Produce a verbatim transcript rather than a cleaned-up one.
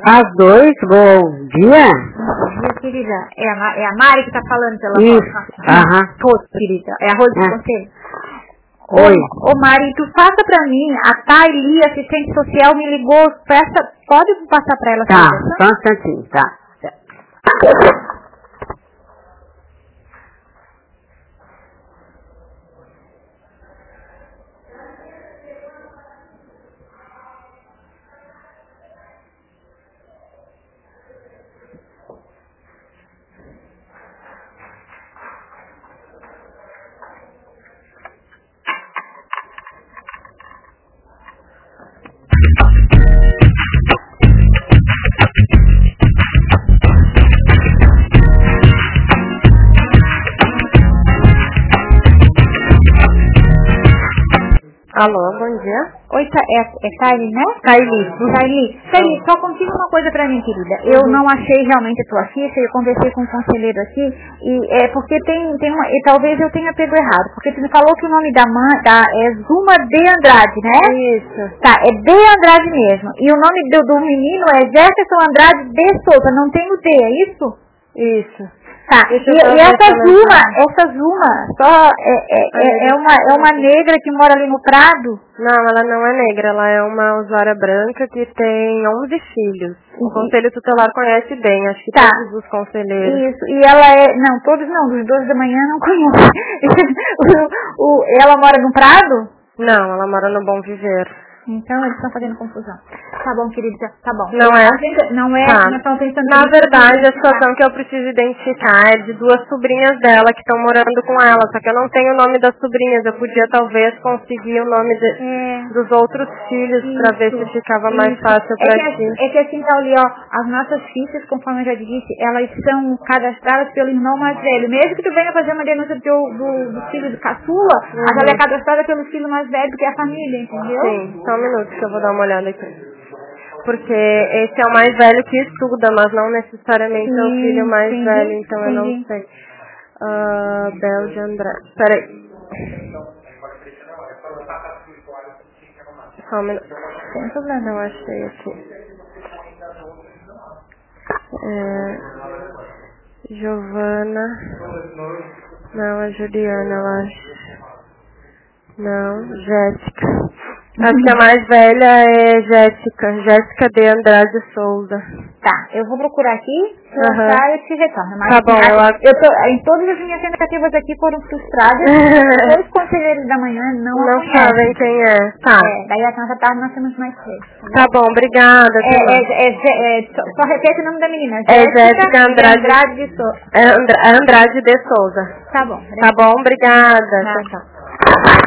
As dois, bom dia. Bom dia, querida. É a, é a Mari que tá falando pela Isso, aham. Rose, querida. É a Rose de É. você? Oi. Ô, ô Mari, tu passa pra mim, a Thaili, assistente social, me ligou, peça, pode passar pra ela? Tá, só um instantinho, tá. Alô, bom dia. Oi, é, é Thaili, né? Thaili. Thaili, Thaili, só confirma uma coisa pra mim, querida. Eu Uhum. não achei realmente a tua ficha, eu conversei com um conselheiro aqui, e é porque tem, tem uma, e talvez eu tenha pego errado, porque tu me falou que o nome da mãe da, é Zuma de Andrade, né? Isso. Tá, é de Andrade mesmo. E o nome do, do menino é Jefferson Andrade de Souza, não tem o D, é isso? Isso. Tá, e, e essa Zuma, essa Zuma, só é, é, é, é, uma, é uma negra que mora ali no Prado? Não, ela não é negra, ela é uma usuária branca que tem onze filhos. O conselho tutelar conhece bem, acho que tá. Todos os conselheiros. Isso, e ela é, não, todos não, dos doze da manhã não conheço. o, o, ela mora no Prado? Não, ela mora no Bom Viver. Então eles estão fazendo confusão. Tá bom, querida, tá bom. Não é? Gente, não é, tá. nós estamos pensando... Na verdade, a situação que eu preciso identificar é de duas sobrinhas dela que estão morando com ela, só que eu não tenho o nome das sobrinhas, eu podia talvez conseguir o nome de, é, dos outros filhos para ver se ficava mais isso. fácil é para que, ti. É que assim, Tauli, ó, as nossas fichas, conforme eu já disse, elas são cadastradas pelo irmão mais velho. Mesmo que tu venha fazer uma denúncia do, teu, do, do filho do caçula, Uhum. mas ela é cadastrada pelo filho mais velho, que é a família, entendeu? Sim, só um minuto que eu vou dar uma olhada aqui. Porque esse é o mais velho que estuda, mas não necessariamente sim, é o filho mais entendi, velho, então entendi. eu não sei. Uh, Bel de Andrade. Peraí. Só um minuto. Sem problema. Eu achei aqui. É, Giovana. Não, é Juliana, eu acho. Não, Jéssica. Acho que a mais velha é Jéssica. Jéssica de Andrade Souza. Tá, eu vou procurar aqui, se eu Uhum. achar eu te retorno. Mas, tá bom, eu, eu tô, em todas as minhas tentativas aqui foram frustradas. Os conselheiros da manhã não Não conhecem. sabem quem é. Tá. É, daí a nossa tarde nós temos mais três. Tá bom, obrigada. É, é, é, é, só, só repete o nome da menina. É Jéssica Andrade, Andrade de Souza. É Andra, Andrade de Souza. Tá bom. Tá bom, obrigada. Tá. Tchau, tchau.